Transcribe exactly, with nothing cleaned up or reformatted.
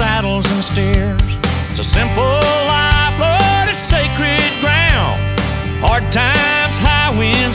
saddles and steers. It's a simple life, but it's sacred ground. Hard times, high winds,